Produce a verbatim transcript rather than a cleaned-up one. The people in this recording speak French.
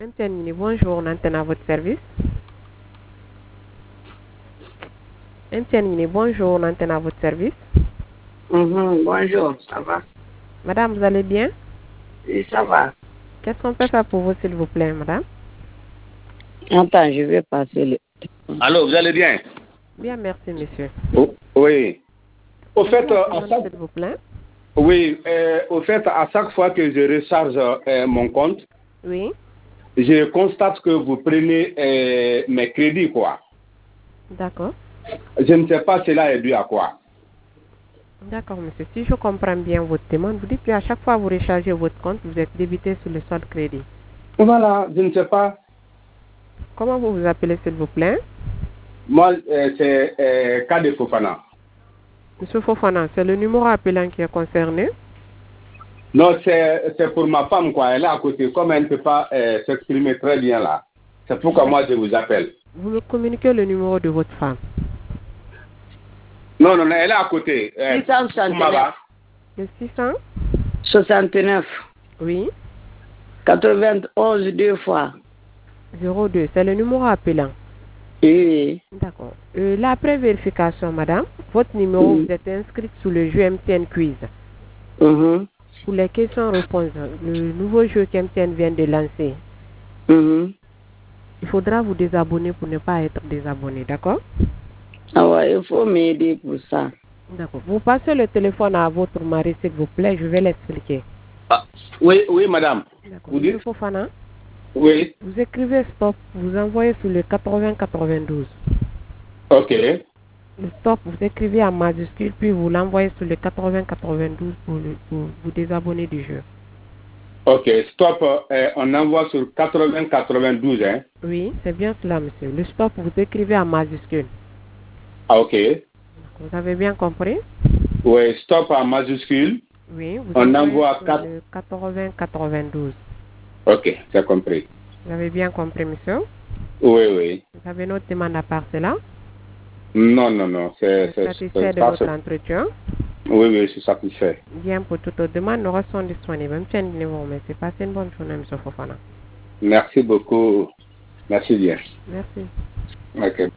M T N Mini, bonjour, on antenne à votre service. M T N Mini, bonjour, on antenne à votre service. Mmh, bonjour, ça va? Madame, vous allez bien? Oui, ça va. Qu'est-ce qu'on peut faire pour vous, s'il vous plaît, madame? Attends, je vais passer le... Allô, vous allez bien? Bien, merci, monsieur. Oh, oui. Au fait, euh, à chaque... s'il vous plaît. Oui, euh, au fait, à chaque fois que je recharge euh, mon compte, Oui. je constate que vous prenez euh, mes crédits, quoi. D'accord. Je ne sais pas cela est dû à quoi. D'accord, monsieur. Si je comprends bien votre demande, vous dites qu'à chaque fois que vous rechargez votre compte, vous êtes débité sur le solde crédit. Voilà, je ne sais pas. Comment vous vous appelez, s'il vous plaît? Moi, euh, c'est euh, Kade Fofana. Monsieur Fofana, c'est le numéro appelant qui est concerné? Non, c'est pour ma femme, quoi. Elle est à côté. Comme elle ne peut pas euh, s'exprimer très bien là. C'est pourquoi moi je vous appelle. Vous me communiquez le numéro de votre femme? Non, non, non, elle est à côté. Euh, six cent soixante-neuf. Le six cent soixante-neuf. Oui. quatre-vingt-onze deux fois. zéro deux, c'est le numéro appelant. Oui. D'accord. Euh, là, après vérification, madame, votre numéro, Mm. vous êtes inscrite sous le jeu M T N Quiz. Mhm. Pour les questions-réponses, le nouveau jeu qu'M T N vient de lancer, Mhm. il faudra vous désabonner pour ne pas être désabonné, d'accord? Ah ouais, il faut m'aider pour ça. D'accord. Vous passez le téléphone à votre mari, s'il vous plaît, je vais l'expliquer. Ah, oui, oui, madame. D'accord. Vous Monsieur dites? Fofana, Oui. vous écrivez stop, vous envoyez sur le quatre-vingts quatre-vingt-douze. Ok. Le stop, vous écrivez en majuscule, puis vous l'envoyez sur le quatre-vingts quatre-vingt-douze pour, le- pour vous désabonner du jeu. Ok, stop, euh, on envoie sur quatre-vingts quatre-vingt-douze, hein? Oui, c'est bien cela, monsieur. Le stop, vous écrivez en majuscule. Ah, ok. Vous avez bien compris? Oui, stop en majuscule. Oui, vous On envoyez envoie sur quatre. le quatre-vingts quatre-vingt-douze. Ok, j'ai compris. Vous avez bien compris, monsieur? Oui, oui. Vous avez une autre demande à part cela? Non, non, non, Vous c'est êtes c'est- satisfait c'est de ça. votre c'est- entretien? Oui, oui, je suis satisfait. Bien, pour toute autre demande, nous restons disponibles. Même si vous vous remercie. Passez une bonne journée, monsieur Fofana. Merci beaucoup. Merci bien. Merci. Ok.